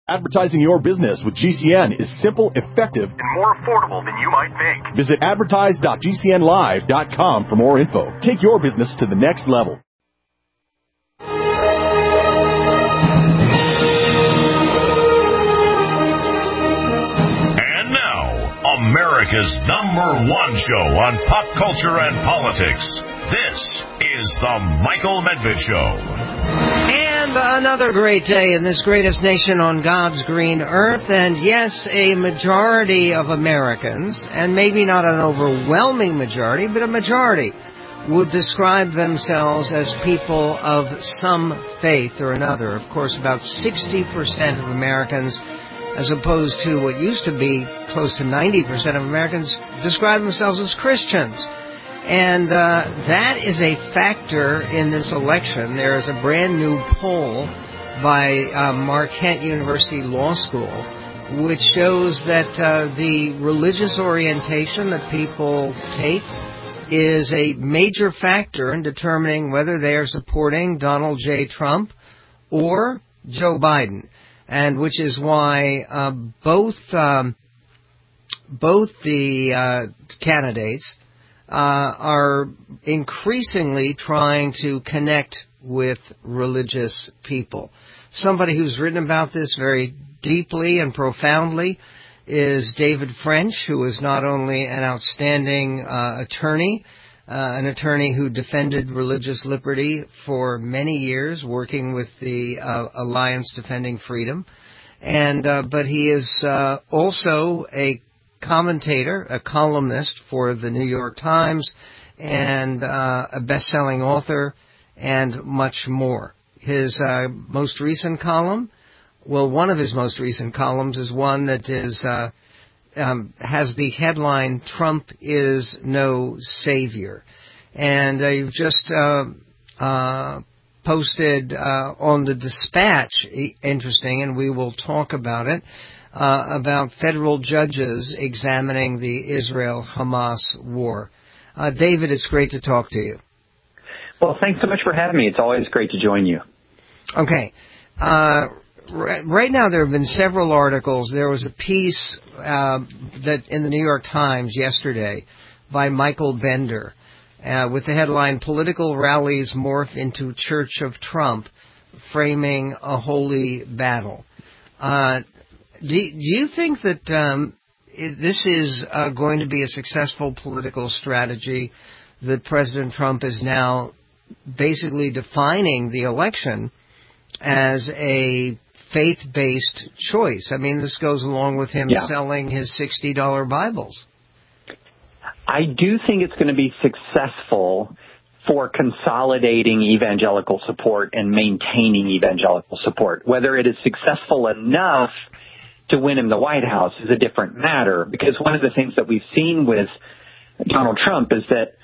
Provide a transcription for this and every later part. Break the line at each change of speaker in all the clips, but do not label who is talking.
Advertising your business with GCN is simple, effective, and more affordable than you might think. Visit advertise.gcnlive.com for more info. Take your business to the next level.
And now, America's #1 show on pop culture and politics. This is The Michael Medved Show.
And another great day in this greatest nation on God's green earth. And yes, a majority of Americans, and maybe not an overwhelming majority, but a majority, would describe themselves as people of some faith or another. Of course, about 60% of Americans, as opposed to what used to be close to 90% of Americans, describe themselves as Christians. And that is a factor in this election. There is a brand new poll by Marquette University Law School which shows that the religious orientation that people take is a major factor in determining whether they are supporting Donald J. Trump or Joe Biden, and which is why both the candidates are increasingly trying to connect with religious people. Somebody who's written about this very deeply and profoundly is David French, who is not only an outstanding attorney, an attorney who defended religious liberty for many years, working with the Alliance Defending Freedom, but he is also a commentator, a columnist for the New York Times, and a best-selling author, and much more. His most recent column, one of his most recent columns is one that has the headline, "Trump is no savior." And you've just posted on the Dispatch, interesting, and we will talk about it, about federal judges examining the Israel-Hamas war. David, it's great to talk to you.
Well, thanks so much for having me. It's always great to join you.
Okay. Right now there have been several articles. There was a piece that in the New York Times yesterday by Michael Bender with the headline, "Political Rallies Morph into Church of Trump, Framing a Holy Battle." Do you think that this is going to be a successful political strategy, that President Trump is now basically defining the election as a faith-based choice? I mean, this goes along with him selling his $60 Bibles.
I do think it's going to be successful for consolidating evangelical support and maintaining evangelical support. Whether it is successful enough to win him the White House is a different matter, because one of the things that we've seen with Donald Trump is that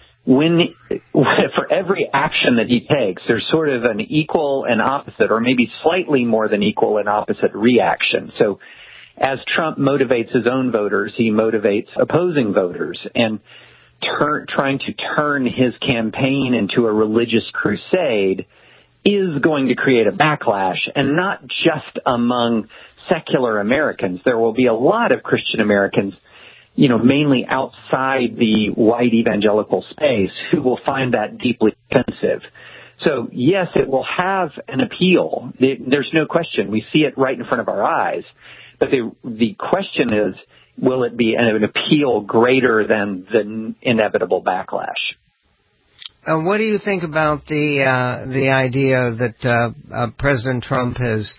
for every action that he takes, there's sort of an equal and opposite, or maybe slightly more than equal and opposite reaction. So as Trump motivates his own voters, he motivates opposing voters, and trying to turn his campaign into a religious crusade is going to create a backlash, and not just among secular Americans. There will be a lot of Christian Americans, mainly outside the white evangelical space, who will find that deeply offensive. So, yes, it will have an appeal. There's no question. We see it right in front of our eyes. But the question is, will it be an appeal greater than the inevitable backlash?
What do you think about the idea that President Trump has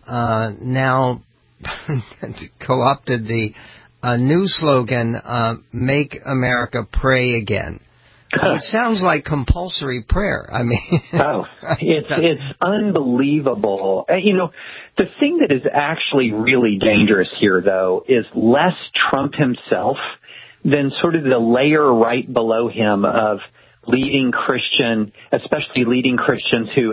now co-opted the new slogan, "Make America Pray Again"? It sounds like compulsory prayer. I mean,
it's unbelievable. The thing that is actually really dangerous here, though, is less Trump himself than sort of the layer right below him of especially leading Christians who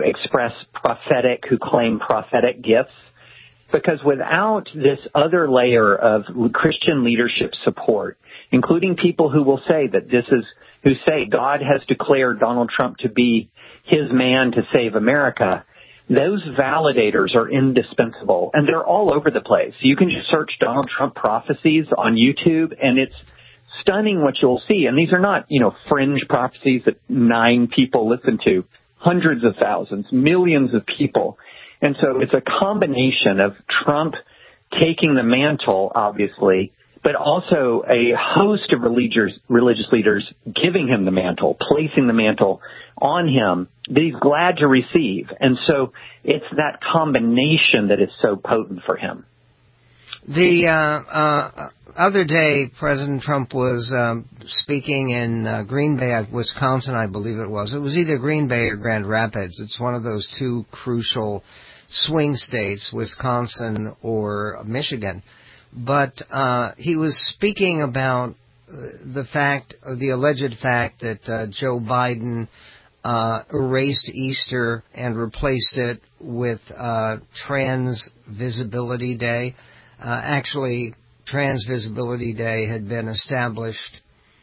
who claim prophetic gifts. Because without this other layer of Christian leadership support, including people who will say who say God has declared Donald Trump to be his man to save America, those validators are indispensable, and they're all over the place. You can just search Donald Trump prophecies on YouTube, and it's stunning what you'll see. And these are not, fringe prophecies that 9 people listen to, hundreds of thousands, millions of people. And so it's a combination of Trump taking the mantle, obviously, but also a host of religious leaders giving him the mantle, placing the mantle on him that he's glad to receive. And so it's that combination that is so potent for him.
The other day, President Trump was speaking in Green Bay, Wisconsin, I believe it was. It was either Green Bay or Grand Rapids. It's one of those 2 crucial swing states, Wisconsin or Michigan. But he was speaking about the alleged fact that Joe Biden erased Easter and replaced it with Trans Visibility Day. Actually, Trans Visibility Day had been established,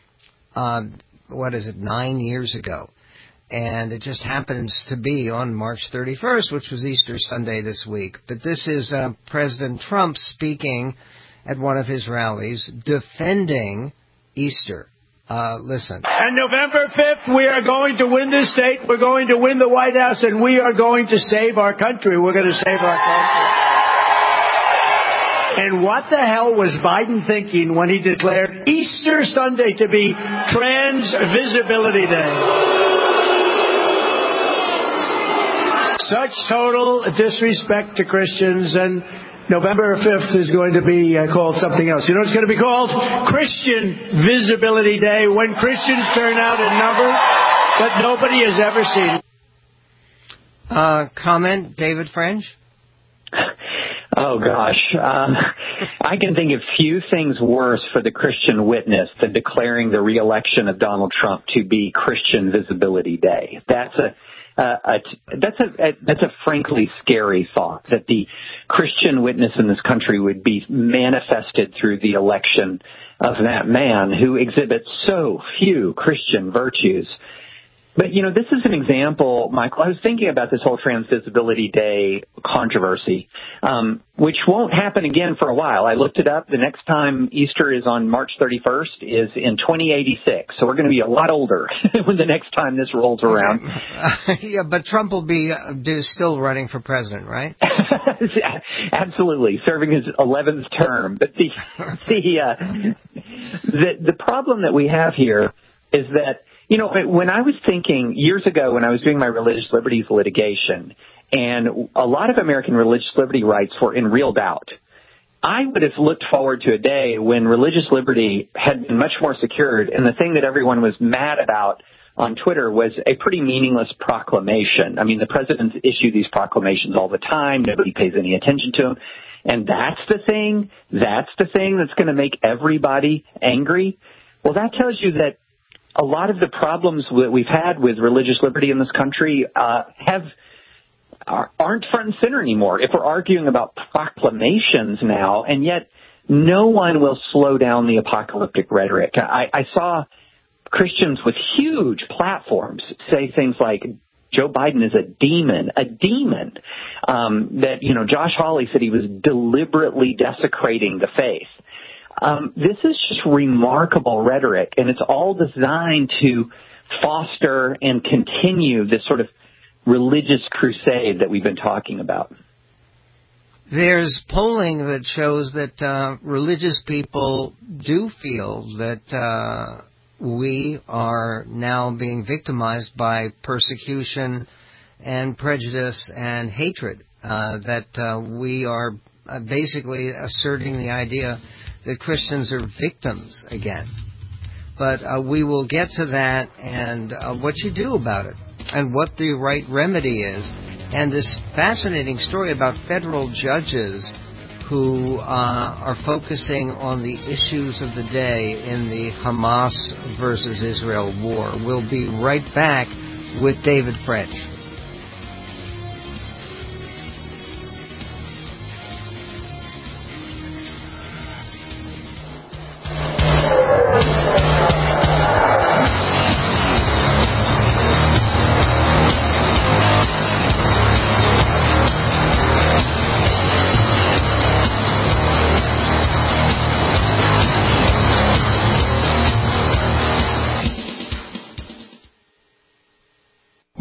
9 years ago. And it just happens to be on March 31st, which was Easter Sunday this week. But this is President Trump speaking at one of his rallies defending Easter. Listen.
And November 5th, we are going to win this state. We're going to win the White House, and we are going to save our country. We're going to save our country. And what the hell was Biden thinking when he declared Easter Sunday to be Trans Visibility Day? Such total disrespect to Christians, and November 5th is going to be called something else. You know what it's going to be called? Christian Visibility Day, when Christians turn out in numbers that nobody has ever seen.
Comment, David French?
Oh, gosh. I can think of few things worse for the Christian witness than declaring the reelection of Donald Trump to be Christian Visibility Day. That's a frankly scary thought, that the Christian witness in this country would be manifested through the election of that man who exhibits so few Christian virtues. But, this is an example, Michael. I was thinking about this whole Trans Visibility Day controversy, which won't happen again for a while. I looked it up. The next time Easter is on March 31st is in 2086. So we're going to be a lot older when the next time this rolls around.
Yeah, but Trump will be still running for president, right?
Absolutely, serving his 11th term. But the problem that we have here is that, when I was thinking years ago when I was doing my religious liberties litigation, and a lot of American religious liberty rights were in real doubt, I would have looked forward to a day when religious liberty had been much more secured, and the thing that everyone was mad about on Twitter was a pretty meaningless proclamation. I mean, the presidents issue these proclamations all the time. Nobody pays any attention to them. And that's the thing that's going to make everybody angry. Well, that tells you that a lot of the problems that we've had with religious liberty in this country aren't front and center anymore. If we're arguing about proclamations now, and yet no one will slow down the apocalyptic rhetoric. I saw Christians with huge platforms say things like Joe Biden is a demon. That, Josh Hawley said he was deliberately desecrating the faith. This is just remarkable rhetoric, and it's all designed to foster and continue this sort of religious crusade that we've been talking about.
There's polling that shows that religious people do feel that we are now being victimized by persecution and prejudice and hatred, that we are basically asserting the idea that Christians are victims again. But we will get to that and what you do about it and what the right remedy is. And this fascinating story about federal judges who are focusing on the issues of the day in the Hamas versus Israel war. We'll be right back with David French.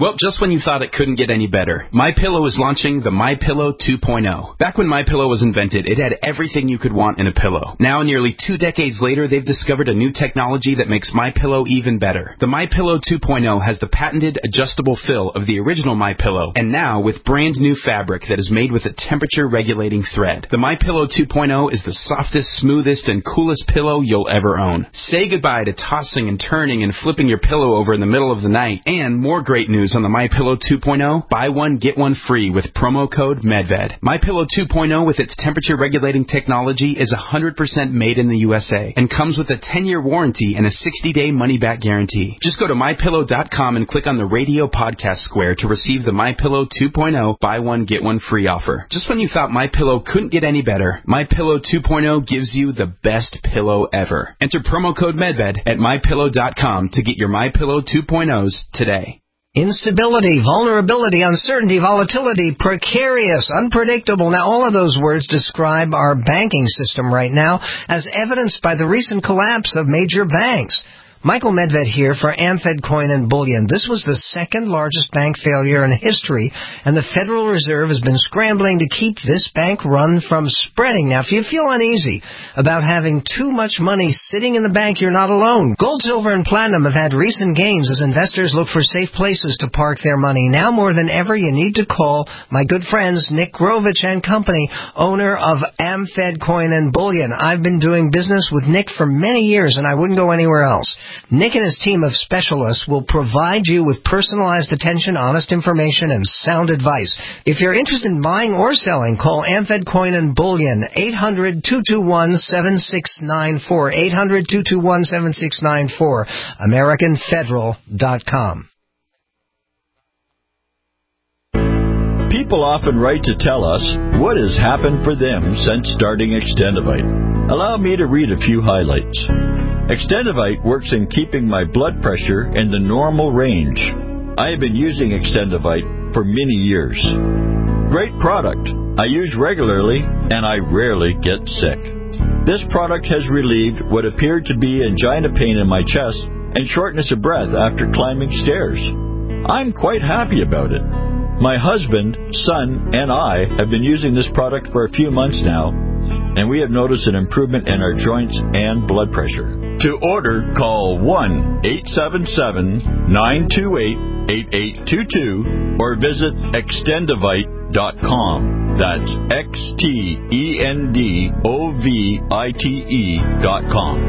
Well, just when you thought it couldn't get any better, MyPillow is launching the MyPillow 2.0. Back when MyPillow was invented, it had everything you could want in a pillow. Now, nearly 2 decades later, they've discovered a new technology that makes MyPillow even better. The MyPillow 2.0 has the patented adjustable fill of the original MyPillow, and now with brand new fabric that is made with a temperature-regulating thread. The MyPillow 2.0 is the softest, smoothest, and coolest pillow you'll ever own. Say goodbye to tossing and turning and flipping your pillow over in the middle of the night. And more great news on the MyPillow 2.0. Buy one, get one free with promo code MedVed. MyPillow 2.0 with its temperature-regulating technology is 100% made in the USA and comes with a 10-year warranty and a 60-day money-back guarantee. Just go to MyPillow.com and click on the radio podcast square to receive the MyPillow 2.0 buy one, get one free offer. Just when you thought MyPillow couldn't get any better, MyPillow 2.0 gives you the best pillow ever. Enter promo code MedVed at MyPillow.com to get your MyPillow 2.0s today.
Instability, vulnerability, uncertainty, volatility, precarious, unpredictable. Now, all of those words describe our banking system right now, as evidenced by the recent collapse of major banks. Michael Medved here for AmFed Coin and Bullion. This was the second largest bank failure in history, and the Federal Reserve has been scrambling to keep this bank run from spreading. Now, if you feel uneasy about having too much money sitting in the bank, you're not alone. Gold, silver, and platinum have had recent gains as investors look for safe places to park their money. Now more than ever, you need to call my good friends Nick Grovich and Company, owner of AmFed Coin and Bullion. I've been doing business with Nick for many years, and I wouldn't go anywhere else. Nick and his team of specialists will provide you with personalized attention, honest information, and sound advice. If you're interested in buying or selling, call AmFed Coin and Bullion, 800-221-7694, 800-221-7694, AmericanFederal.com.
People often write to tell us what has happened for them since starting Extendivite. Allow me to read a few highlights. Extendivite works in keeping my blood pressure in the normal range. I have been using Extendivite for many years. Great product. I use regularly, and I rarely get sick. This product has relieved what appeared to be angina pain in my chest and shortness of breath after climbing stairs. I'm quite happy about it. My husband, son, and I have been using this product for a few months now, and we have noticed an improvement in our joints and blood pressure. To order, call 1-877-928-8822 or visit Extendivite.com. That's Extendovite.com.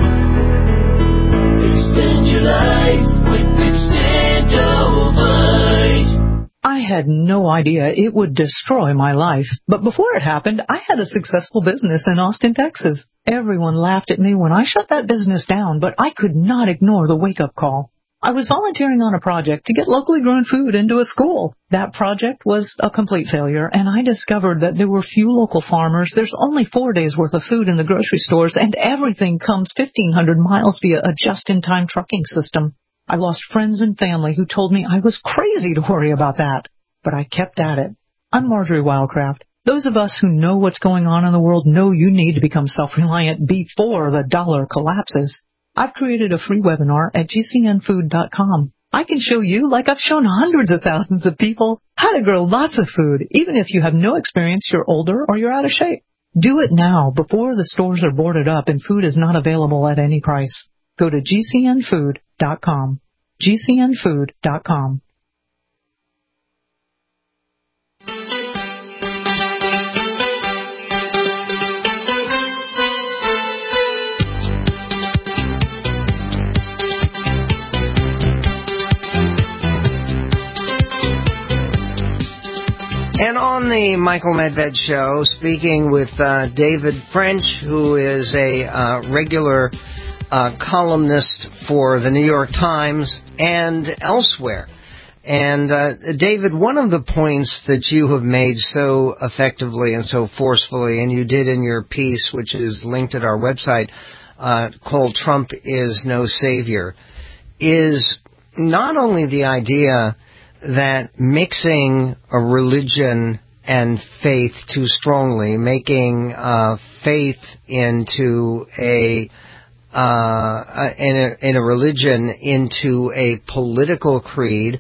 Extend your life with Extendovite.
I had no idea it would destroy my life, but before it happened, I had a successful business in Austin, Texas. Everyone laughed at me when I shut that business down, but I could not ignore the wake-up call. I was volunteering on a project to get locally grown food into a school. That project was a complete failure, and I discovered that there were few local farmers. There's only 4 days' worth of food in the grocery stores, and everything comes 1,500 miles via a just-in-time trucking system. I lost friends and family who told me I was crazy to worry about that, but I kept at it. I'm Marjorie Wildcraft. Those of us who know what's going on in the world know you need to become self-reliant before the dollar collapses. I've created a free webinar at GCNfood.com. I can show you, like I've shown hundreds of thousands of people, how to grow lots of food, even if you have no experience, you're older, or you're out of shape. Do it now before the stores are boarded up and food is not available at any price. Go to GCNfood.com. GCNfood.com.
And on the Michael Medved Show, speaking with David French, who is a regular columnist for the New York Times and elsewhere. And David, one of the points that you have made so effectively and so forcefully, and you did in your piece, which is linked at our website, called Trump is No Savior, is not only the idea that mixing a religion and faith too strongly, making faith into in a religion into a political creed,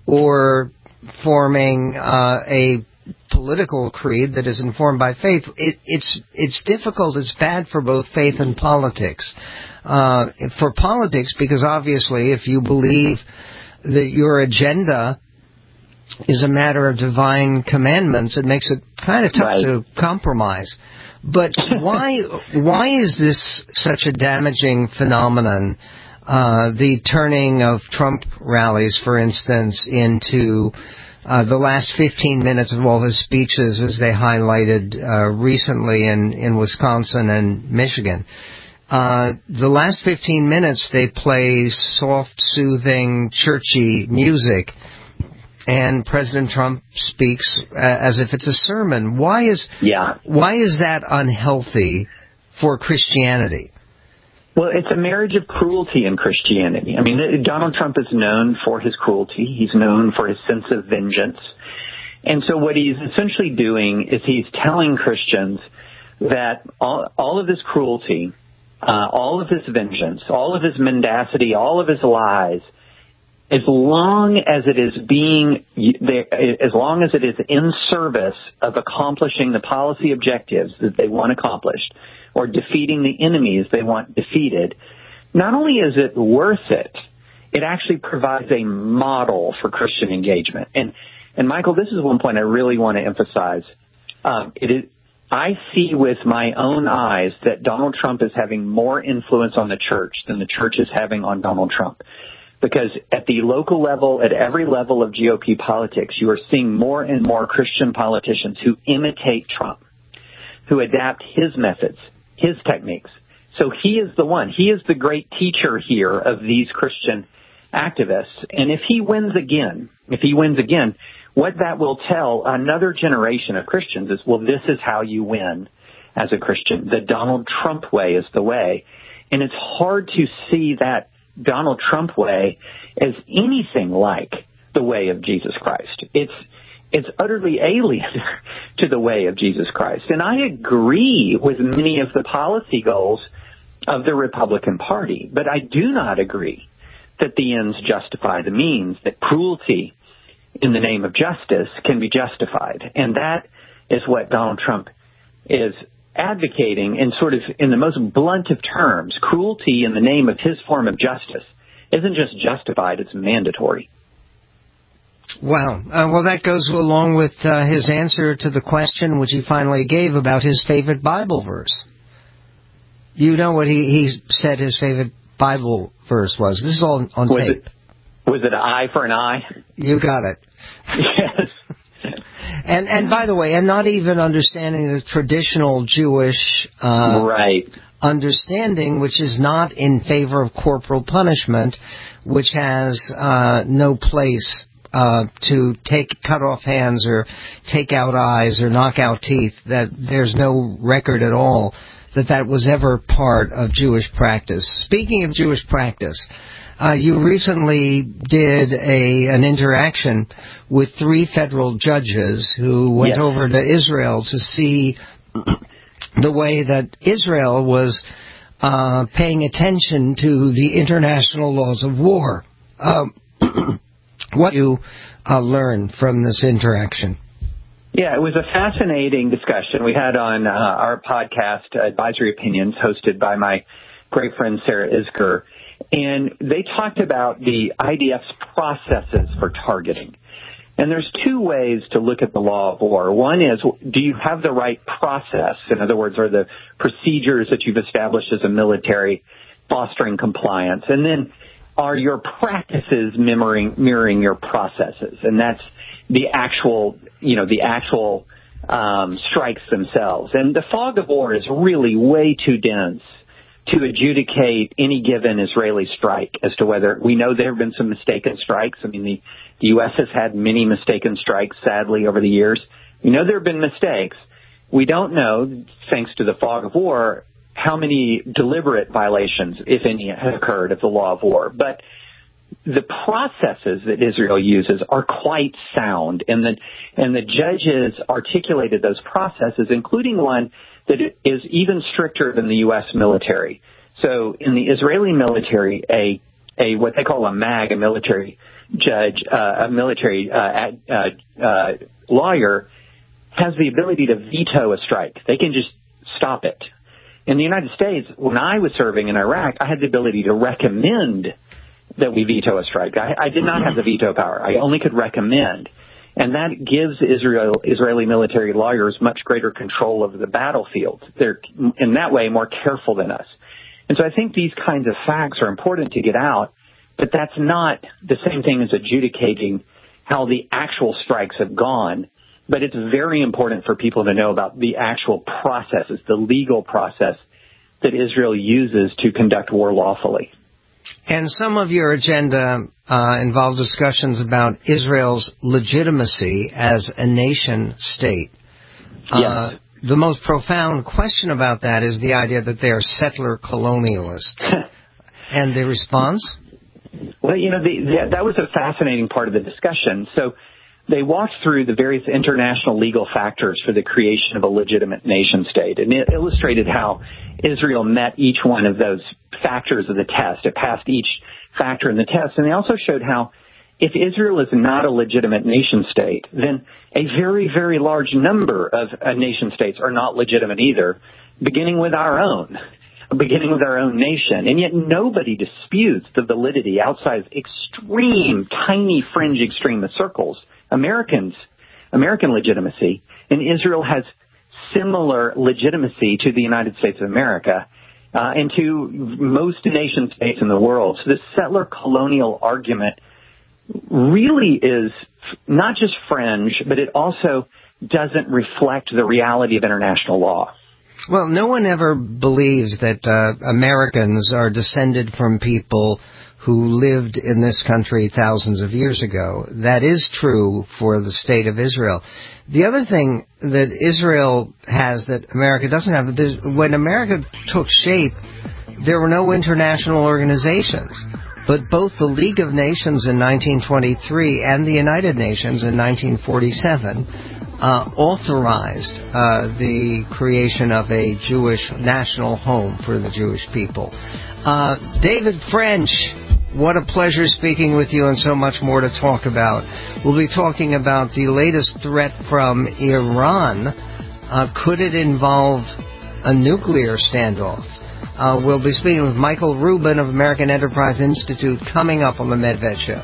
or forming a political creed that is informed by faith. It's difficult. It's bad for both faith and politics. For politics, because obviously if you believe that your agenda is a matter of divine commandments, it makes it kind of tough to compromise. But why is this such a damaging phenomenon? The turning of Trump rallies, for instance, into the last 15 minutes of all his speeches, as they highlighted recently in Wisconsin and Michigan. The last 15 minutes, they play soft, soothing, churchy music, and President Trump speaks as if it's a sermon. Why is that unhealthy for Christianity?
Well, it's a marriage of cruelty in Christianity. I mean, Donald Trump is known for his cruelty. He's known for his sense of vengeance. And so what he's essentially doing is he's telling Christians that all of his cruelty, all of his vengeance, all of his mendacity, all of his lies, as long as it is in service of accomplishing the policy objectives that they want accomplished, or defeating the enemies they want defeated, not only is it worth it, it actually provides a model for Christian engagement. And Michael, this is one point I really want to emphasize. I see with my own eyes that Donald Trump is having more influence on the church than the church is having on Donald Trump. Because at the local level, at every level of GOP politics, you are seeing more and more Christian politicians who imitate Trump, who adapt his methods, his techniques. So he is the one. He is the great teacher here of these Christian activists. And if he wins again, what that will tell another generation of Christians is, well, this is how you win as a Christian. The Donald Trump way is the way. And it's hard to see that Donald Trump way as anything like the way of Jesus Christ. It's utterly alien to the way of Jesus Christ. And I agree with many of the policy goals of the Republican Party, but I do not agree that the ends justify the means, that cruelty in the name of justice can be justified. And that is what Donald Trump is advocating in sort of in the most blunt of terms. Cruelty in the name of his form of justice isn't just justified, it's mandatory.
Wow. Well, that goes along with his answer to the question which he finally gave about his favorite Bible verse. You know what he said his favorite Bible verse was. This is all on tape.
Was it an eye for an eye?
You got it.
Yes.
And by the way, and not even understanding the traditional Jewish understanding, which is not in favor of corporal punishment, which has no place to cut off hands or take out eyes or knock out teeth. That there's no record at all that was ever part of Jewish practice. Speaking of Jewish practice, you recently did an interaction with 3 federal judges who went over to Israel to see the way that Israel was paying attention to the international laws of war. What did you learn from this interaction?
Yeah, it was a fascinating discussion we had on our podcast, Advisory Opinions, hosted by my great friend Sarah Isgur. And they talked about the IDF's processes for targeting. And there's 2 ways to look at the law of war. One is, do you have the right process? In other words, are the procedures that you've established as a military fostering compliance? And then are your practices mirroring your processes? And that's the actual strikes themselves. And the fog of war is really way too dense to adjudicate any given Israeli strike as to whether we know there have been some mistaken strikes. I mean, the U.S. has had many mistaken strikes, sadly, over the years. We know there have been mistakes. We don't know, thanks to the fog of war, how many deliberate violations, if any, have occurred of the law of war. But the processes that Israel uses are quite sound, and the judges articulated those processes, including one that is even stricter than the U.S. military. So in the Israeli military, a what they call a MAG, a military judge, a military lawyer, has the ability to veto a strike. They can just stop it. In the United States, when I was serving in Iraq, I had the ability to recommend that we veto a strike. I did not have the veto power. I only could recommend. And that gives Israeli military lawyers much greater control over the battlefield. They're, in that way, more careful than us. And so I think these kinds of facts are important to get out, but that's not the same thing as adjudicating how the actual strikes have gone. But it's very important for people to know about the actual processes, the legal process that Israel uses to conduct war lawfully.
And some of your agenda involves discussions about Israel's legitimacy as a nation state.
Yes.
The most profound question about that is the idea that they are settler colonialists. And the response?
Well, that was a fascinating part of the discussion. So they walked through the various international legal factors for the creation of a legitimate nation state, and it illustrated how Israel met each one of those factors of the test. It passed each factor in the test, and they also showed how if Israel is not a legitimate nation state, then a very, very large number of nation states are not legitimate either, beginning with our own nation. And yet nobody disputes the validity outside of extreme, tiny fringe extremist circles. American legitimacy, and Israel has similar legitimacy to the United States of America and to most nation states in the world. So this settler colonial argument really is not just fringe, but it also doesn't reflect the reality of international law.
Well, no one ever believes that Americans are descended from people who lived in this country thousands of years ago. That is true for the state of Israel. The other thing that Israel has that America doesn't have, when America took shape, there were no international organizations. But both the League of Nations in 1923 and the United Nations in 1947 authorized the creation of a Jewish national home for the Jewish people. David French, what a pleasure speaking with you, and so much more to talk about. We'll be talking about the latest threat from Iran. Could it involve a nuclear standoff? We'll be speaking with Michael Rubin of American Enterprise Institute coming up on the Medved Show.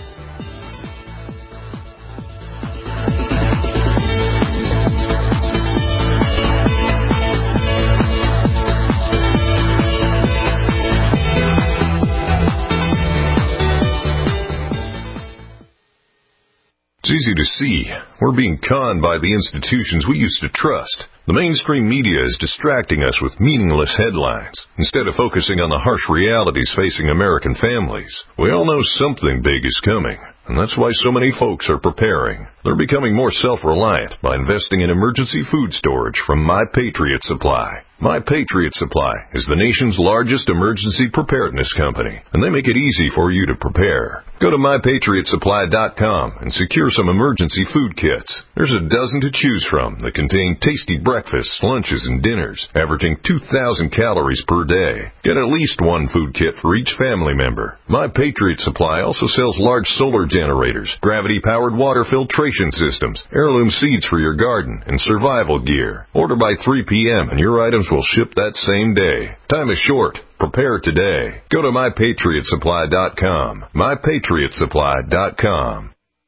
It's easy to see. We're being conned by the institutions we used to trust. The mainstream media is distracting us with meaningless headlines instead of focusing on the harsh realities facing American families. We all know something big is coming, and that's why so many folks are preparing. They're becoming more self-reliant by investing in emergency food storage from My Patriot Supply. My Patriot Supply is the nation's largest emergency preparedness company, and they make it easy for you to prepare. Go to MyPatriotSupply.com and secure some emergency food kits. There's a dozen to choose from that contain tasty breakfasts, lunches, and dinners, averaging 2,000 calories per day. Get at least one food kit for each family member. My Patriot Supply also sells large solar generators, gravity-powered water filtration systems, heirloom seeds for your garden, and survival gear. Order by 3 p.m. and your items will ship that same day. Time is short. Prepare today. Go to MyPatriotSupply.com. MyPatriotSupply.com.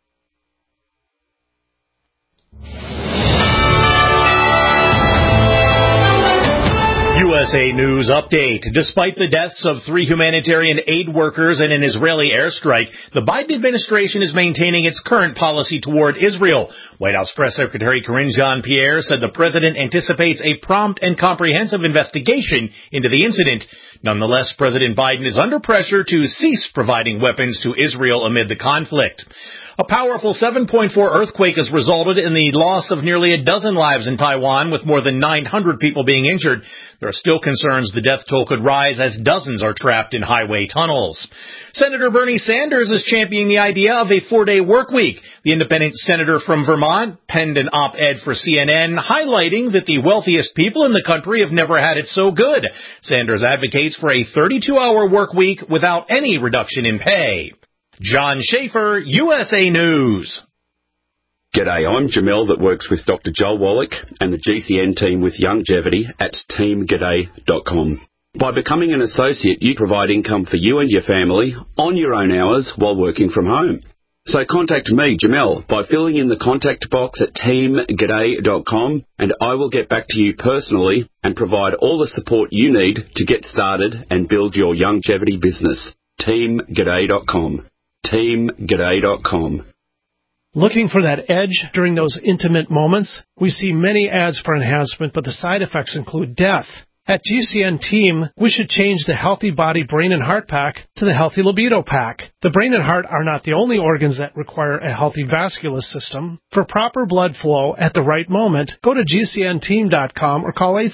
USA News Update. Despite the deaths of 3 humanitarian aid workers in an Israeli airstrike, the Biden administration is maintaining its current policy toward Israel. White House Press Secretary Karine Jean-Pierre said the president anticipates a prompt and comprehensive investigation into the incident. Nonetheless, President Biden is under pressure to cease providing weapons to Israel amid the conflict. A powerful 7.4 earthquake has resulted in the loss of nearly a dozen lives in Taiwan, with more than 900 people being injured. There are still concerns the death toll could rise as dozens are trapped in highway tunnels. Senator Bernie Sanders is championing the idea of a 4-day work week. The independent senator from Vermont penned an op-ed for CNN highlighting that the wealthiest people in the country have never had it so good. Sanders advocates for a 32-hour work week without any reduction in pay. John Schaefer, USA News.
G'day, I'm Jamel that works with Dr. Joel Wallach and the GCN team with Longevity at teamg'day.com. By becoming an associate, you provide income for you and your family on your own hours while working from home. So contact me, Jamel, by filling in the contact box at teamg'day.com, and I will get back to you personally and provide all the support you need to get started and build your longevity business. teamg'day.com. teamg'day.com.
Looking for that edge during those intimate moments? We see many ads for enhancement, but the side effects include death. At GCN Team, we should change the Healthy Body, Brain, and Heart Pack to the Healthy Libido Pack. The brain and heart are not the only organs that require a healthy vascular system. For proper blood flow at the right moment, go to GCNteam.com or call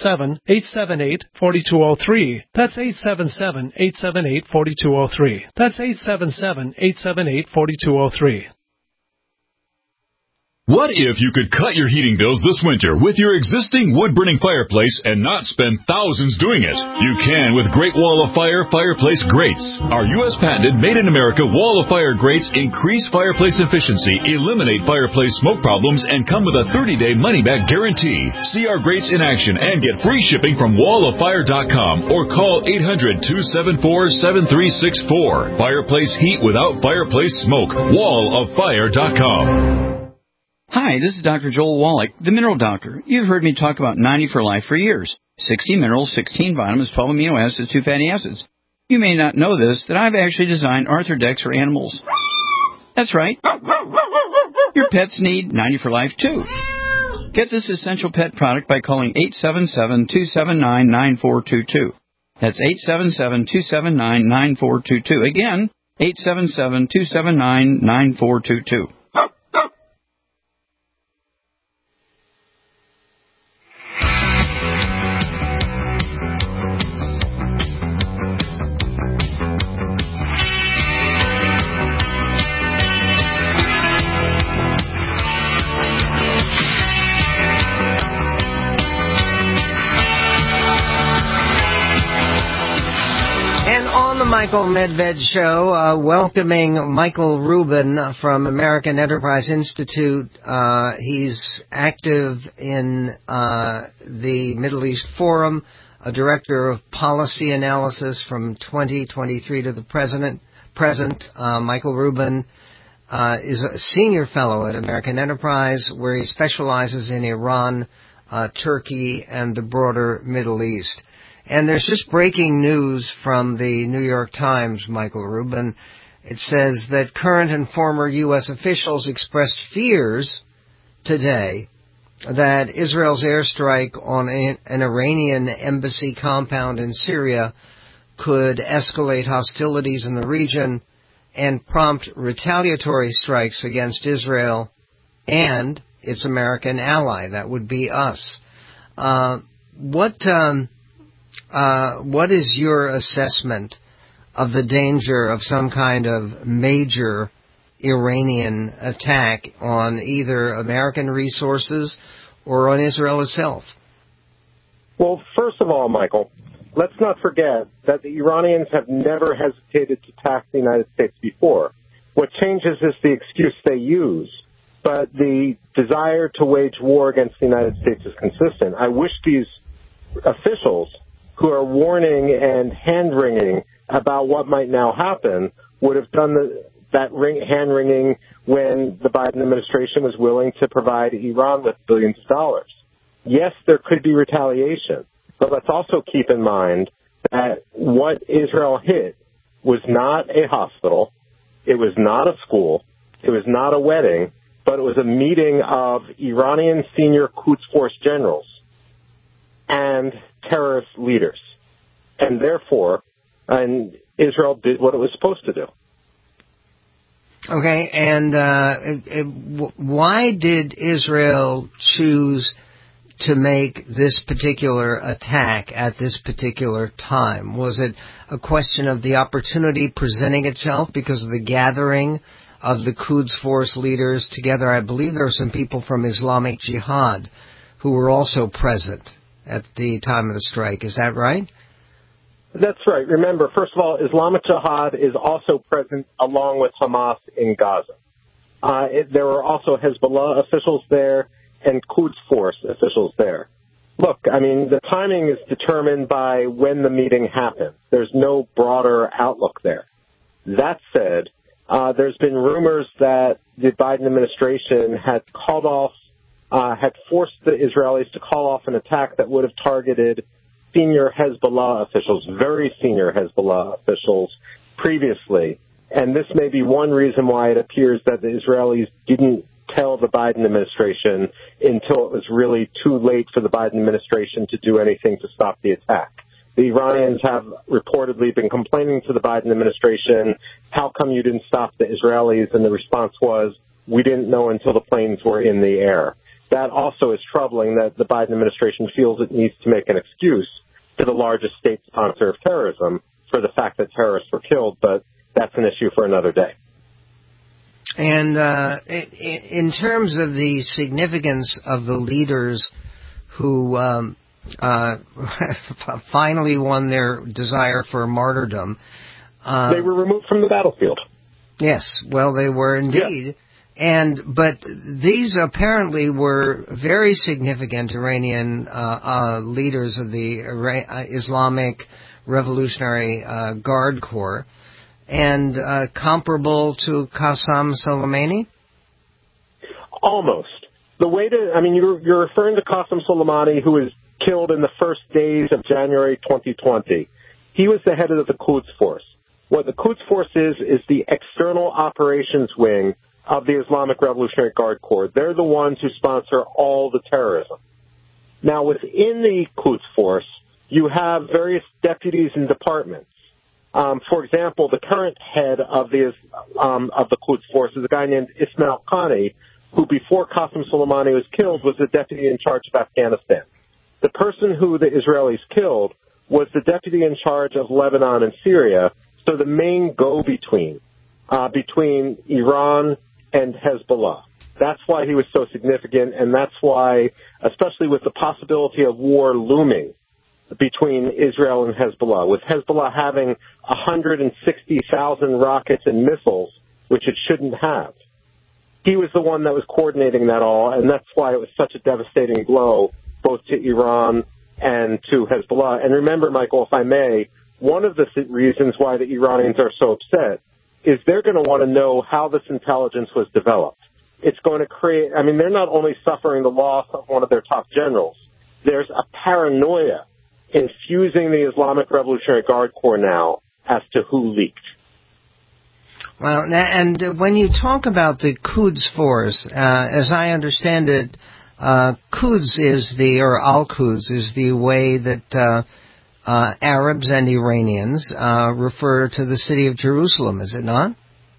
877-878-4203. That's 877-878-4203. That's 877-878-4203.
What if you could cut your heating bills this winter with your existing wood-burning fireplace and not spend thousands doing it? You can with Great Wall of Fire fireplace grates. Our U.S. patented made-in-America Wall of Fire grates increase fireplace efficiency, eliminate fireplace smoke problems, and come with a 30-day money-back guarantee. See our grates in action and get free shipping from walloffire.com or call 800-274-7364. Fireplace heat without fireplace smoke. walloffire.com.
Hi, this is Dr. Joel Wallach, the Mineral Doctor. You've heard me talk about 90 for Life for years. 60 minerals, 16 vitamins, 12 amino acids, 2 fatty acids. You may not know this, that I've actually designed Arthrodex for animals. That's right. Your pets need 90 for Life, too. Get this essential pet product by calling 877-279-9422. That's 877-279-9422. Again, 877-279-9422.
Michael Medved Show, welcoming Michael Rubin from American Enterprise Institute. He's active in the Middle East Forum, a director of policy analysis from 2023 to the present. Michael Rubin is a senior fellow at American Enterprise, where he specializes in Iran, Turkey, and the broader Middle East. And there's just breaking news from the New York Times, Michael Rubin. It says that current and former U.S. officials expressed fears today that Israel's airstrike on an Iranian embassy compound in Syria could escalate hostilities in the region and prompt retaliatory strikes against Israel and its American ally. That would be us. What is your assessment of the danger of some kind of major Iranian attack on either American resources or on Israel itself?
Well, first of all, Michael, let's not forget that the Iranians have never hesitated to attack the United States before. What changes is the excuse they use, but the desire to wage war against the United States is consistent. I wish these officials who are warning and hand-wringing about what might now happen would have done that hand-wringing when the Biden administration was willing to provide Iran with billions of dollars. Yes, there could be retaliation, but let's also keep in mind that what Israel hit was not a hospital, it was not a school, it was not a wedding, but it was a meeting of Iranian senior Quds Force generals and terrorist leaders. And therefore, Israel did what it was supposed to do.
Okay, and why did Israel choose to make this particular attack at this particular time? Was it a question of the opportunity presenting itself because of the gathering of the Quds Force leaders together? I believe there were some people from Islamic Jihad who were also present at the time of the strike. Is that right?
That's right. Remember, first of all, Islamic Jihad is also present along with Hamas in Gaza. There were also Hezbollah officials there and Quds Force officials there. Look, I mean, the timing is determined by when the meeting happens. There's no broader outlook there. That said, there's been rumors that the Biden administration had had forced the Israelis to call off an attack that would have targeted senior Hezbollah officials, very senior Hezbollah officials previously. And this may be one reason why it appears that the Israelis didn't tell the Biden administration until it was really too late for the Biden administration to do anything to stop the attack. The Iranians have reportedly been complaining to the Biden administration, how come you didn't stop the Israelis? And the response was, we didn't know until the planes were in the air. That also is troubling that the Biden administration feels it needs to make an excuse to the largest state sponsor of terrorism for the fact that terrorists were killed, but that's an issue for another day.
And in terms of the significance of the leaders who finally won their desire for martyrdom,
they were removed from the battlefield.
Yes, well, they were indeed. Yeah. But these apparently were very significant Iranian leaders of the Islamic Revolutionary Guard Corps, and comparable to Qasem Soleimani?
Almost. You're referring to Qasem Soleimani, who was killed in the first days of January 2020. He was the head of the Quds Force. What the Quds Force is the external operations wing of the Islamic Revolutionary Guard Corps. They're the ones who sponsor all the terrorism. Now, within the Quds Force, you have various deputies and departments. For example, the current head of the Quds Force is a guy named Ismail Qani, who before Qasem Soleimani was killed was the deputy in charge of Afghanistan. The person who the Israelis killed was the deputy in charge of Lebanon and Syria, so the main go-between between Iran and Hezbollah. That's why he was so significant, and that's why, especially with the possibility of war looming between Israel and Hezbollah, with Hezbollah having 160,000 rockets and missiles, which it shouldn't have. He was the one that was coordinating that all, and that's why it was such a devastating blow, both to Iran and to Hezbollah. And remember, Michael, if I may, one of the reasons why the Iranians are so upset is they're going to want to know how this intelligence was developed. It's going to create, they're not only suffering the loss of one of their top generals, there's a paranoia infusing the Islamic Revolutionary Guard Corps now as to who leaked.
Well, and when you talk about the Quds Force, as I understand it, Quds or Al-Quds is the way that Arabs and Iranians refer to the city of Jerusalem, is it not?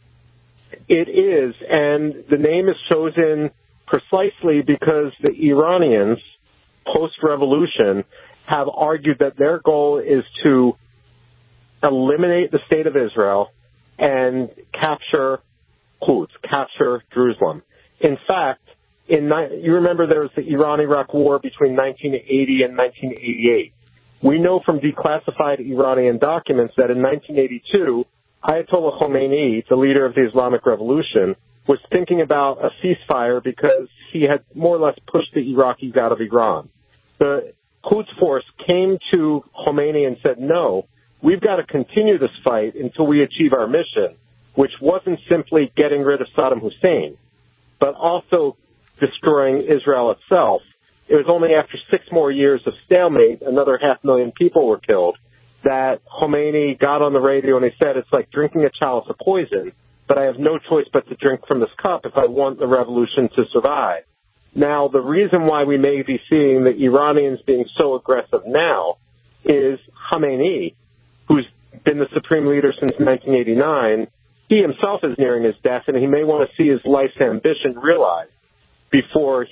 It is, and the name is chosen precisely because the Iranians, post-revolution, have argued that their goal is to eliminate the state of Israel and capture Quds, capture Jerusalem. In fact, you remember there was the Iran-Iraq war between 1980 and 1988. We know from declassified Iranian documents that in 1982, Ayatollah Khomeini, the leader of the Islamic Revolution, was thinking about a ceasefire because he had more or less pushed the Iraqis out of Iran. The Quds Force came to Khomeini and said, no, we've got to continue this fight until we achieve our mission, which wasn't simply getting rid of Saddam Hussein, but also destroying Israel itself. It was only after 6 more years of stalemate, another 500,000 people were killed, that Khomeini got on the radio and he said, it's like drinking a chalice of poison, but I have no choice but to drink from this cup if I want the revolution to survive. Now, the reason why we may be seeing the Iranians being so aggressive now is Khomeini, who's been the supreme leader since 1989. He himself is nearing his death, and he may want to see his life's ambition realized before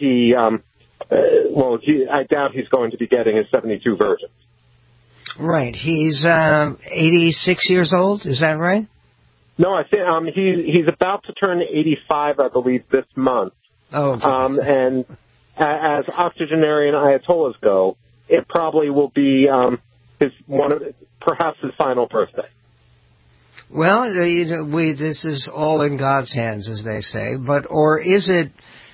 I doubt he's going to be getting his 72 virgins.
Right. He's 86 years old. Is that right?
No, I think he's about to turn 85, I believe, this month.
Oh. Okay.
And as octogenarian Ayatollahs go, it probably will be perhaps his final birthday.
Well, this is all in God's hands, as they say. Or is it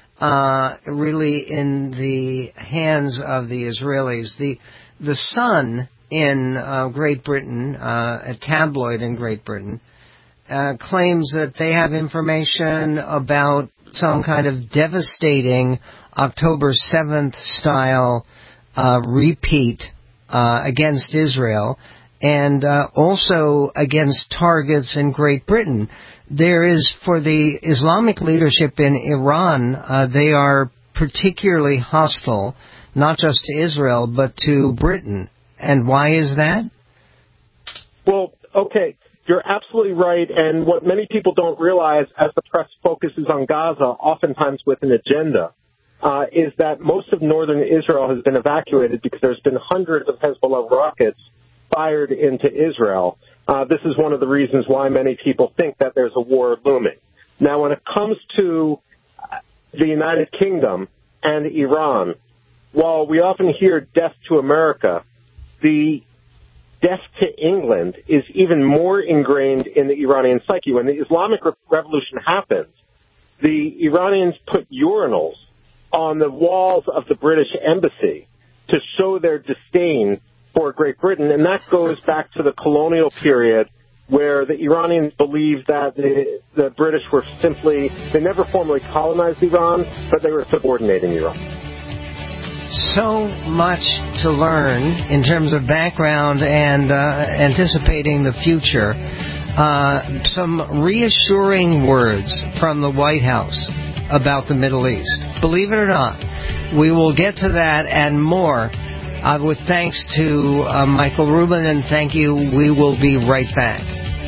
really in the hands of the Israelis? The Sun in Great Britain, a tabloid in Great Britain, claims that they have information about some kind of devastating October 7th style repeat against Israel, and also against targets in Great Britain. There is, for the Islamic leadership in Iran, they are particularly hostile, not just to Israel, but to Britain. And why is that?
Well, okay, you're absolutely right. And what many people don't realize, as the press focuses on Gaza, oftentimes with an agenda, is that most of northern Israel has been evacuated because there's been hundreds of Hezbollah rockets fired into Israel. This is one of the reasons why many people think that there's a war looming. Now, when it comes to the United Kingdom and Iran, while we often hear death to America, the death to England is even more ingrained in the Iranian psyche. When the Islamic Revolution happened, the Iranians put urinals on the walls of the British embassy to show their disdain for Great Britain, and that goes back to the colonial period where the Iranians believed that the British were they never formally colonized Iran, but they were subordinating Iran.
So much to learn in terms of background and anticipating the future. Some reassuring words from the White House about the Middle East. Believe it or not, we will get to that and more. With thanks to Michael Rubin, and thank you. We will be right back.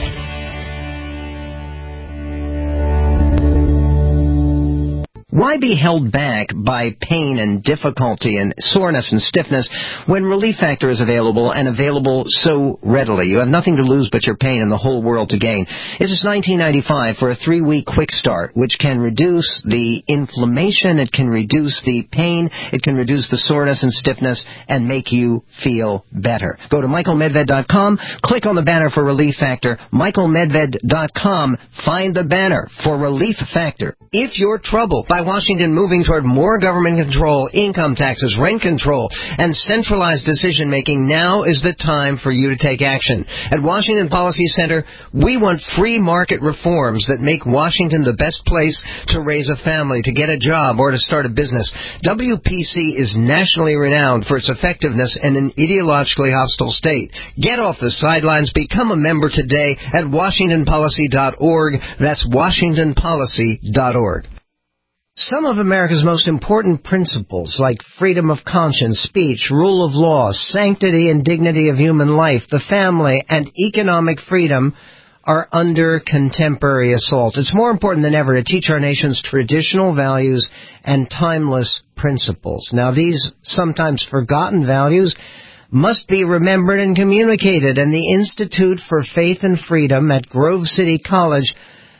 Why be held back by pain and difficulty and soreness and stiffness when Relief Factor is available and available so readily? You have nothing to lose but your pain and the whole world to gain. This is $19.95 for a 3-week quick start, which can reduce the inflammation, it can reduce the pain, it can reduce the soreness and stiffness, and make you feel better. Go to michaelmedved.com, click on the banner for Relief Factor, michaelmedved.com, find the banner for Relief Factor. If you're troubled by Washington moving toward more government control, income taxes, rent control, and centralized decision-making, now is the time for you to take action. At Washington Policy Center, we want free market reforms that make Washington the best place to raise a family, to get a job, or to start a business. WPC is nationally renowned for its effectiveness in an ideologically hostile state. Get off the sidelines. Become a member today at WashingtonPolicy.org. That's WashingtonPolicy.org. Some of America's most important principles, like freedom of conscience, speech, rule of law, sanctity and dignity of human life, the family, and economic freedom, are under contemporary assault. It's more important than ever to teach our nation's traditional values and timeless principles. Now, these sometimes forgotten values must be remembered and communicated, and the Institute for Faith and Freedom at Grove City College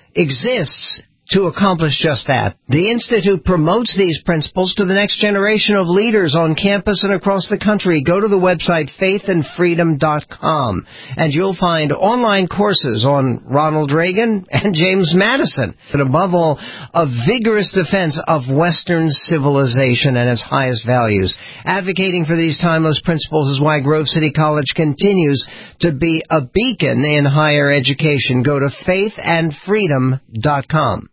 exists to accomplish just that. The Institute promotes these principles to the next generation of leaders on campus and across the country. Go to the website faithandfreedom.com, and you'll find online courses on Ronald Reagan and James Madison, and above all, a vigorous defense of Western civilization and its highest values. Advocating for these timeless principles is why Grove City College continues to be a beacon in higher education. Go to faithandfreedom.com.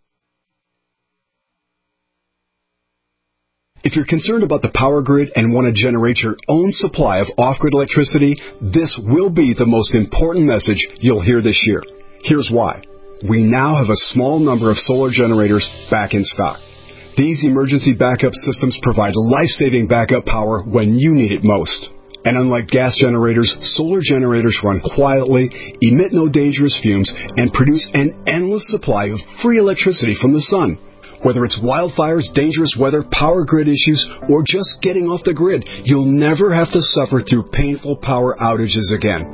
If you're concerned about the power grid and want to generate your own supply of off-grid electricity, this will be the most important message you'll hear this year. Here's why. We now have a small number of solar generators back in stock. These emergency backup systems provide life-saving backup power when you need it most. And unlike gas generators, solar generators run quietly, emit no dangerous fumes, and produce an endless supply of free electricity from the sun. Whether it's wildfires, dangerous weather, power grid issues, or just getting off the grid, you'll never have to suffer through painful power outages again.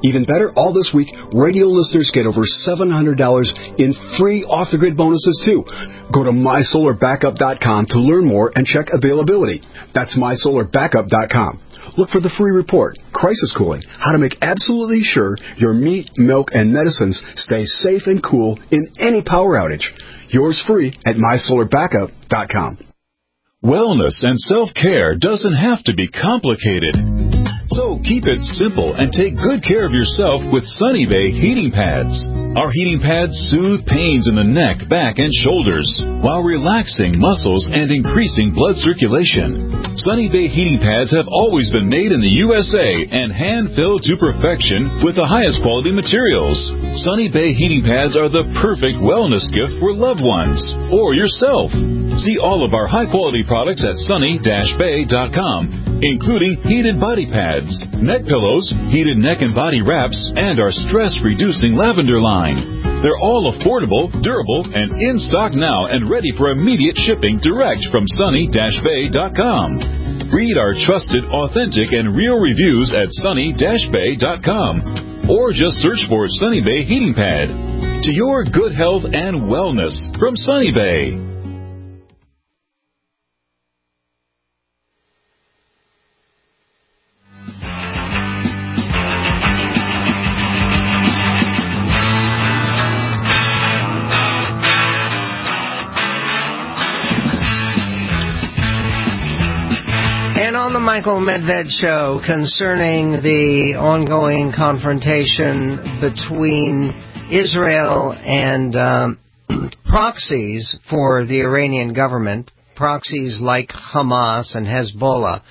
Even better, all this week, radio listeners get over $700 in free off-the-grid bonuses, too. Go to MySolarBackup.com to learn more and check availability. That's MySolarBackup.com. Look for the free report, Crisis Cooling, how to make absolutely sure your meat, milk, and medicines stay safe and cool in any power outage. Yours free at MySolarBackup.com.
Wellness and self-care doesn't have to be complicated. So keep it simple and take good care of yourself with Sunny Bay heating pads. Our heating pads soothe pains in the neck, back, and shoulders while relaxing muscles and increasing blood circulation. Sunny Bay heating pads have always been made in the USA and hand-filled to perfection with the highest quality materials. Sunny Bay heating pads are the perfect wellness gift for loved ones or yourself. See all of our high-quality products at sunny-bay.com, including heated body pads, neck pillows, heated neck and body wraps, and our stress-reducing lavender line. They're all affordable, durable, and in stock now and ready for immediate shipping direct from sunny-bay.com. Read our trusted, authentic, and real reviews at sunny-bay.com, or just search for Sunny Bay Heating Pad. To your good health and wellness from Sunny Bay.
On the Michael Medved Show concerning the ongoing confrontation between Israel and proxies for the Iranian government, proxies like Hamas and Hezbollah.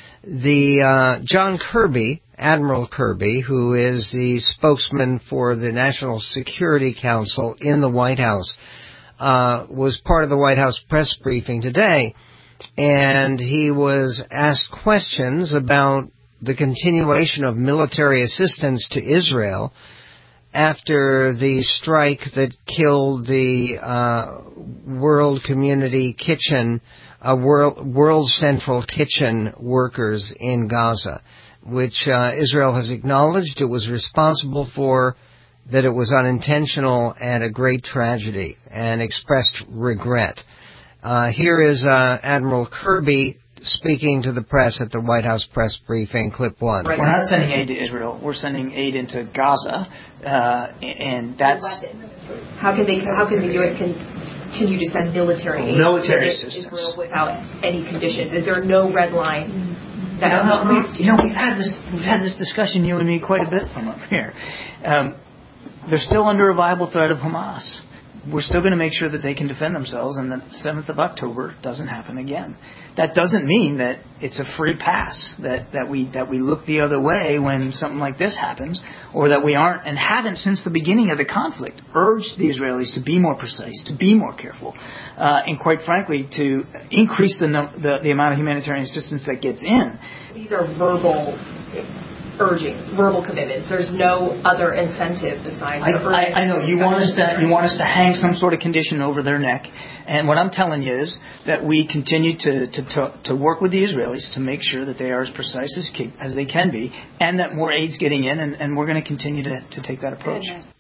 John Kirby, Admiral Kirby, who is the spokesman for the National Security Council in the White House, was part of the White House press briefing today. And he was asked questions about the continuation of military assistance to Israel after the strike that killed the World Community Kitchen, World Central Kitchen workers in Gaza, which Israel has acknowledged it was responsible for, that it was unintentional and a great tragedy, and expressed regret. Here is Admiral Kirby speaking to the press at the White House press briefing, clip 1.
Right. We're not sending aid to Israel. We're sending aid into Gaza, and that's...
How can the U.S. continue to send military aid to Israel without any conditions? Is there no red line?
We've had this discussion, you and me, quite a bit from up here. They're still under a viable threat of Hamas. We're still going to make sure that they can defend themselves, and that 7th of October doesn't happen again. That doesn't mean that it's a free pass, that we look the other way when something like this happens, or that we aren't and haven't since the beginning of the conflict urged the Israelis to be more precise, to be more careful, and quite frankly to increase the amount of humanitarian assistance that gets in.
These are verbal urgings, verbal commitments. There's no other incentive besides.
I know you want us to hang some sort of condition over their neck, and what I'm telling you is that we continue to work with the Israelis to make sure that they are as precise as they can be, and that more aid's getting in, and we're going to continue to take that approach.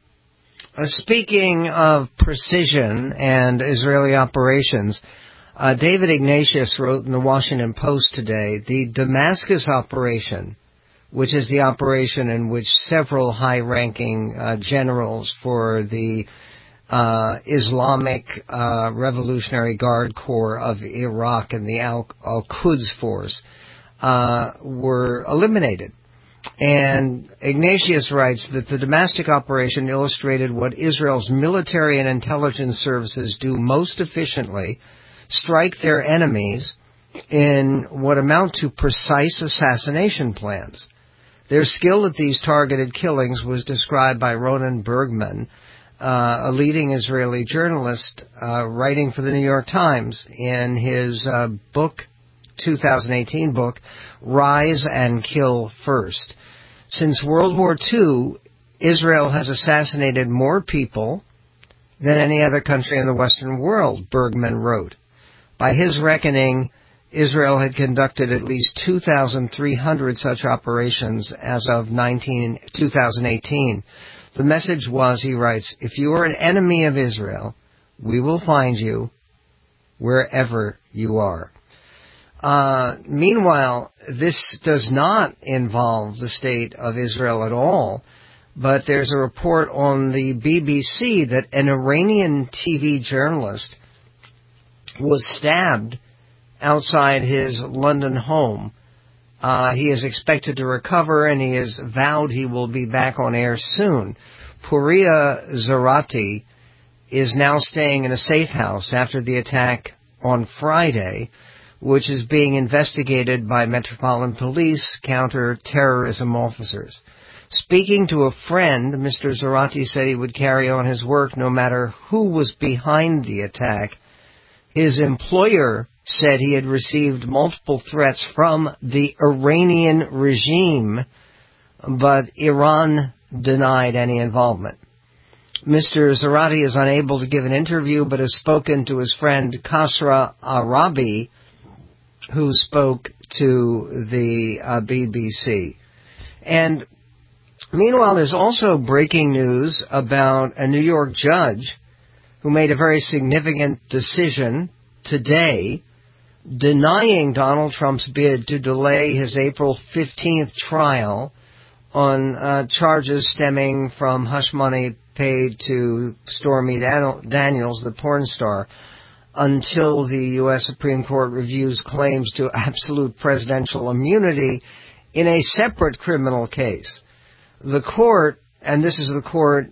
Speaking of precision and Israeli operations, David Ignatius wrote in the Washington Post today, the Damascus operation, which is the operation in which several high-ranking generals for the Islamic Revolutionary Guard Corps of Iraq and the Al-Quds Force were eliminated. And Ignatius writes that the Damascus operation illustrated what Israel's military and intelligence services do most efficiently, strike their enemies in what amount to precise assassination plans. Their skill at these targeted killings was described by Ronan Bergman, a leading Israeli journalist writing for the New York Times, in his 2018 book, Rise and Kill First. Since World War II, Israel has assassinated more people than any other country in the Western world, Bergman wrote. By his reckoning, Israel had conducted at least 2,300 such operations as of 2018. The message was, he writes, if you are an enemy of Israel, we will find you wherever you are. Meanwhile, this does not involve the state of Israel at all, but there's a report on the BBC that an Iranian TV journalist was stabbed outside his London home. He is expected to recover, and he has vowed he will be back on air soon. Pouria Zarati is now staying in a safe house after the attack on Friday, which is being investigated by Metropolitan Police counter-terrorism officers. Speaking to a friend, Mr. Zarati said he would carry on his work no matter who was behind the attack. His employer said he had received multiple threats from the Iranian regime, but Iran denied any involvement. Mr. Zarati is unable to give an interview, but has spoken to his friend Kasra Arabi, who spoke to the BBC. And meanwhile, there's also breaking news about a New York judge who made a very significant decision today denying Donald Trump's bid to delay his April 15th trial on charges stemming from hush money paid to Stormy Daniels, the porn star, until the U.S. Supreme Court reviews claims to absolute presidential immunity in a separate criminal case. The court, and this is the court,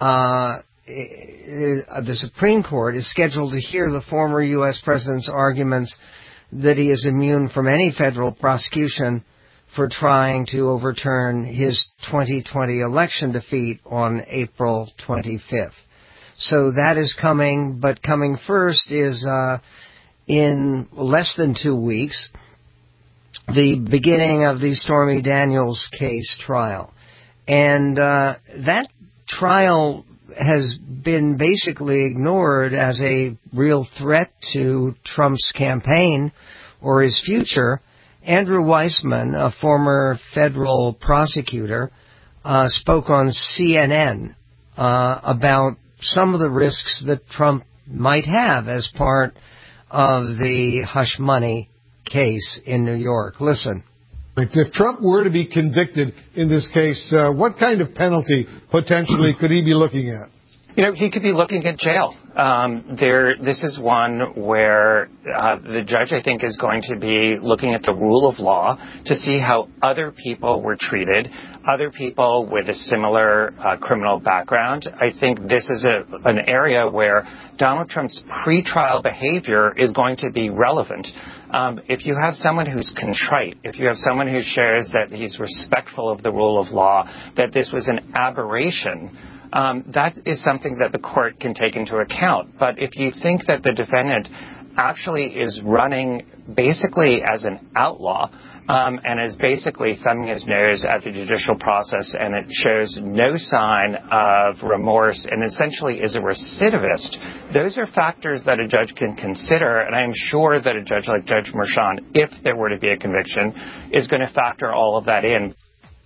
the Supreme Court, is scheduled to hear the former U.S. president's arguments that he is immune from any federal prosecution for trying to overturn his 2020 election defeat on April 25th. So that is coming, but coming first is in less than 2 weeks, the beginning of the Stormy Daniels case trial. And that trial has been basically ignored as a real threat to Trump's campaign or his future. Andrew Weissman, a former federal prosecutor, spoke on CNN about some of the risks that Trump might have as part of the hush money case in New York. Listen.
If Trump were to be convicted in this case, what kind of penalty potentially could he be looking at?
He could be looking at jail. This is one where the judge, I think, is going to be looking at the rule of law to see how other people were treated, other people with a similar criminal background. I think this is an area where Donald Trump's pretrial behavior is going to be relevant. If you have someone who's contrite, if you have someone who shares that he's respectful of the rule of law, that this was an aberration, that is something that the court can take into account. But if you think that the defendant actually is running basically as an outlaw and is basically thumbing his nose at the judicial process, and it shows no sign of remorse and essentially is a recidivist, those are factors that a judge can consider. And I am sure that a judge like Judge Merchan, if there were to be a conviction, is going to factor all of that in.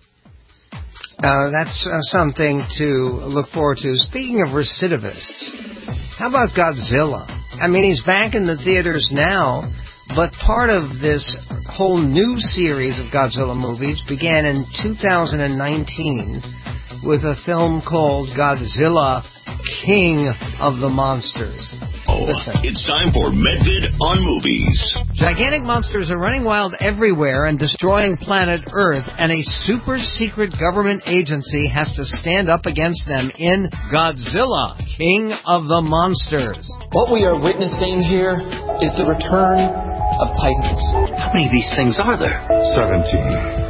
That's something to look forward to. Speaking of recidivists, how about Godzilla? I mean, he's back in the theaters now, but part of this whole new series of Godzilla movies began in 2019 with a film called Godzilla, King of the Monsters.
It's time for Medvid on Movies.
Gigantic monsters are running wild everywhere and destroying planet Earth, and a super-secret government agency has to stand up against them in Godzilla, King of the Monsters.
What we are witnessing here is the return of Titans.
How many of these things are there?
17.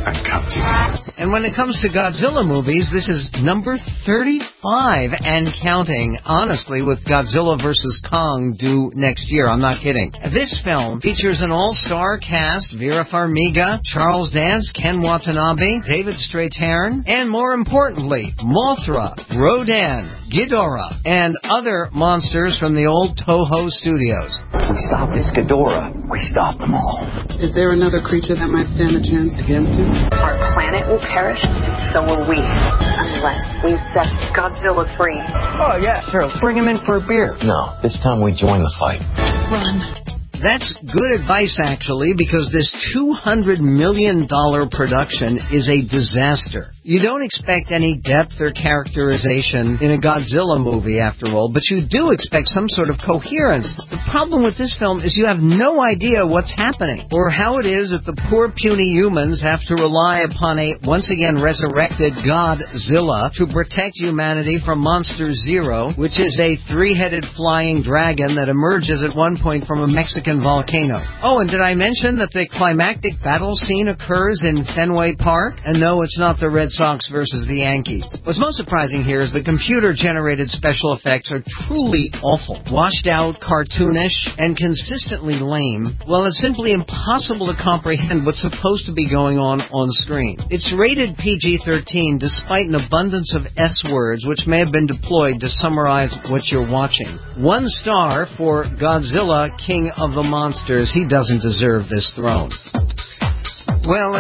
I'm counting.
And when it comes to Godzilla movies, this is number 35 and counting, honestly, with Godzilla vs. Kong due next year. I'm not kidding. This film features an all-star cast: Vera Farmiga, Charles Dance, Ken Watanabe, David Strathairn, and more importantly, Mothra, Rodan, Ghidorah, and other monsters from the old Toho studios.
We stopped this Ghidorah. We stopped them all.
Is there another creature that might stand a chance against him?
Our planet will perish, and so will we, unless we set Godzilla free.
Oh, yeah, sure. Let's bring him in for a beer. No, this time we join the fight.
Run.
That's good advice, actually, because this $200 million production is a disaster. You don't expect any depth or characterization in a Godzilla movie, after all, but you do expect some sort of coherence. The problem with this film is you have no idea what's happening, or how it is that the poor puny humans have to rely upon a once again resurrected Godzilla to protect humanity from Monster Zero, which is a three-headed flying dragon that emerges at one point from a Mexican volcano. Oh, and did I mention that the climactic battle scene occurs in Fenway Park? And no, it's not the Red Sox versus the Yankees. What's most surprising here is the computer-generated special effects are truly awful. Washed out, cartoonish, and consistently lame. Well, it's simply impossible to comprehend what's supposed to be going on screen. It's rated PG-13 despite an abundance of S-words which may have been deployed to summarize what you're watching. 1 star for Godzilla, King of the Monsters. He doesn't deserve this throne. Well,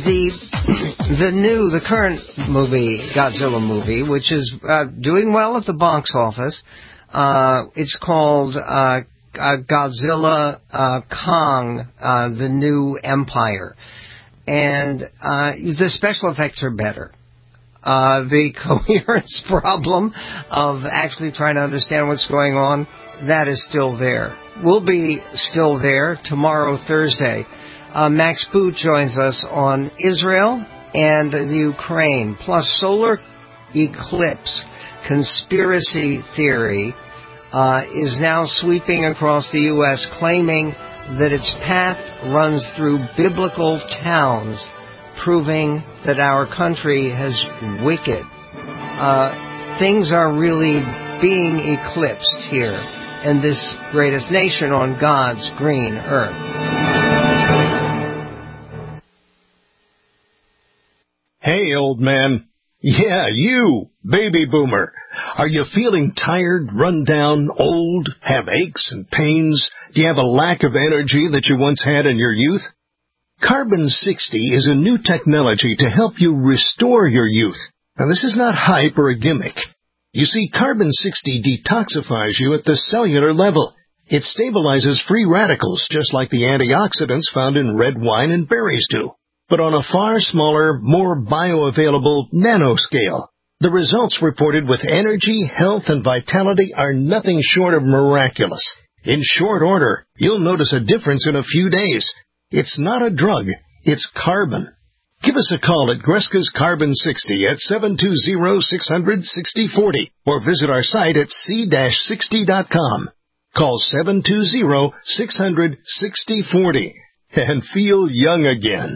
the current movie, Godzilla movie, which is doing well at the box office, it's called Godzilla Kong, The New Empire. And the special effects are better. The coherence problem of actually trying to understand what's going on, that is still there. We'll be still there tomorrow, Thursday. Max Boot joins us on Israel and the Ukraine, plus solar eclipse conspiracy theory is now sweeping across the U.S., claiming that its path runs through biblical towns, proving that our country has wicked. Things are really being eclipsed here in this greatest nation on God's green earth.
Hey, old man. Yeah, you, baby boomer. Are you feeling tired, run down, old, have aches and pains? Do you have a lack of energy that you once had in your youth? Carbon 60 is a new technology to help you restore your youth. Now, this is not hype or a gimmick. You see, Carbon 60 detoxifies you at the cellular level. It stabilizes free radicals, just like the antioxidants found in red wine and berries do, but on a far smaller, more bioavailable nanoscale. The results reported with energy, health, and vitality are nothing short of miraculous. In short order, you'll notice a difference in a few days. It's not a drug, it's carbon. Give us a call at Greska's Carbon 60 at 720-600-6040 or visit our site at c-60.com. Call 720-600-6040 and feel young again.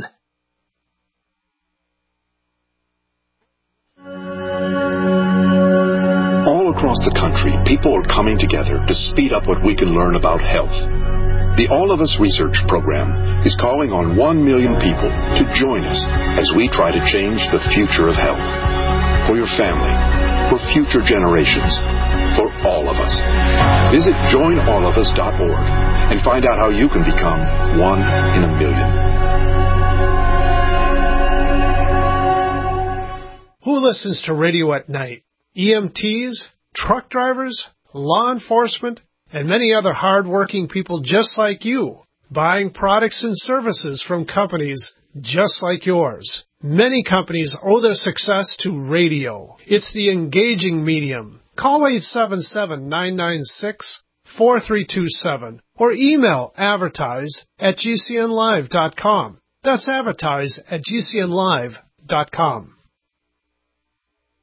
All across the country, people are coming together to speed up what we can learn about health. The All of Us Research Program is calling on 1 million people to join us as we try to change the future of health. For your family, for future generations, for all of us. Visit joinallofus.org and find out how you can become 1 in a million.
Who listens to radio at night? EMTs, truck drivers, law enforcement, and many other hard-working people just like you, buying products and services from companies just like yours. Many companies owe their success to radio. It's the engaging medium. Call 877-996-4327 or email advertise@gcnlive.com. That's advertise@gcnlive.com.